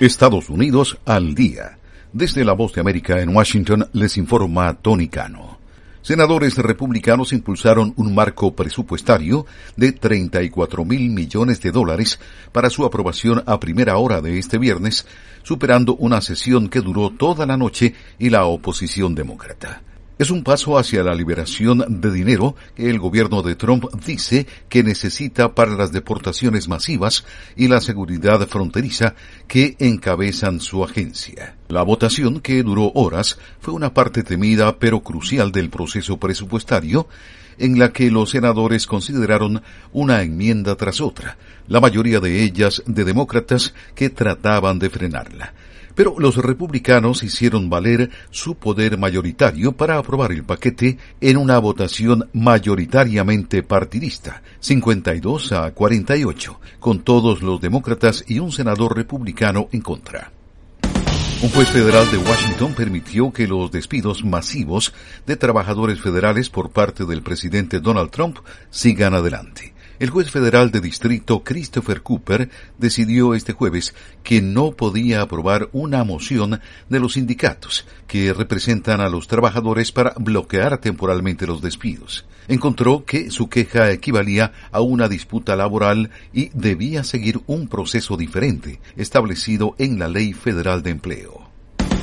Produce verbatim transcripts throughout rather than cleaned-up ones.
Estados Unidos al día. Desde La Voz de América en Washington les informa Tony Cano. Senadores republicanos impulsaron un marco presupuestario de treinta y cuatro mil millones de dólares para su aprobación a primera hora de este viernes, superando una sesión que duró toda la noche y la oposición demócrata. Es un paso hacia la liberación de dinero que el gobierno de Trump dice que necesita para las deportaciones masivas y la seguridad fronteriza que encabezan su agencia. La votación, que duró horas, fue una parte temida pero crucial del proceso presupuestario, en la que los senadores consideraron una enmienda tras otra, la mayoría de ellas de demócratas que trataban de frenarla. Pero los republicanos hicieron valer su poder mayoritario para aprobar el paquete en una votación mayoritariamente partidista, cincuenta y dos a cuarenta y ocho, con todos los demócratas y un senador republicano en contra. Un juez federal de Washington permitió que los despidos masivos de trabajadores federales por parte del presidente Donald Trump sigan adelante. El juez federal de distrito Christopher Cooper decidió este jueves que no podía aprobar una moción de los sindicatos que representan a los trabajadores para bloquear temporalmente los despidos. Encontró que su queja equivalía a una disputa laboral y debía seguir un proceso diferente establecido en la Ley Federal de Empleo.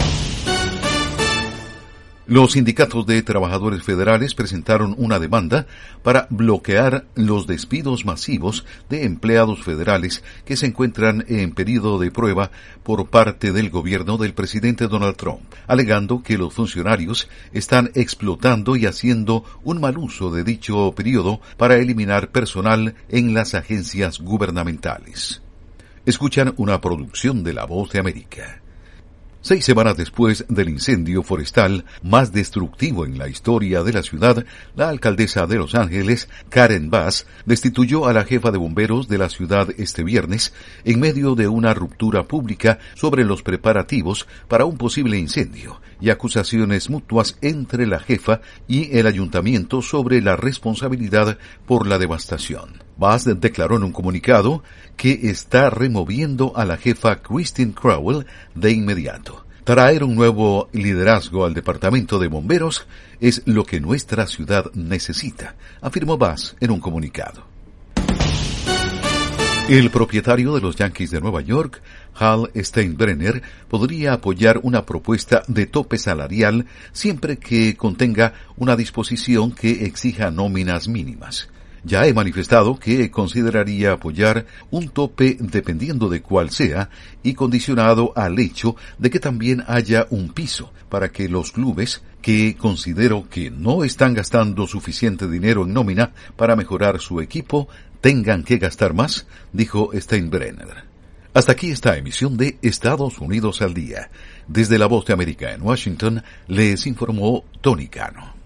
Los sindicatos de trabajadores federales presentaron una demanda para bloquear los despidos masivos de empleados federales que se encuentran en periodo de prueba por parte del gobierno del presidente Donald Trump, alegando que los funcionarios están explotando y haciendo un mal uso de dicho periodo para eliminar personal en las agencias gubernamentales. Escuchan una producción de La Voz de América. Seis semanas después del incendio forestal más destructivo en la historia de la ciudad, la alcaldesa de Los Ángeles, Karen Bass, destituyó a la jefa de bomberos de la ciudad este viernes en medio de una ruptura pública sobre los preparativos para un posible incendio y acusaciones mutuas entre la jefa y el ayuntamiento sobre la responsabilidad por la devastación. Bass declaró en un comunicado que está removiendo a la jefa Christine Crowell de inmediato. Traer un nuevo liderazgo al departamento de bomberos es lo que nuestra ciudad necesita, afirmó Bass en un comunicado. El propietario de los Yankees de Nueva York, Hal Steinbrenner, podría apoyar una propuesta de tope salarial siempre que contenga una disposición que exija nóminas mínimas. Ya he manifestado que consideraría apoyar un tope dependiendo de cuál sea y condicionado al hecho de que también haya un piso para que los clubes que considero que no están gastando suficiente dinero en nómina para mejorar su equipo tengan que gastar más, dijo Steinbrenner. Hasta aquí esta emisión de Estados Unidos al Día. Desde La Voz de América en Washington les informó Tony Cano.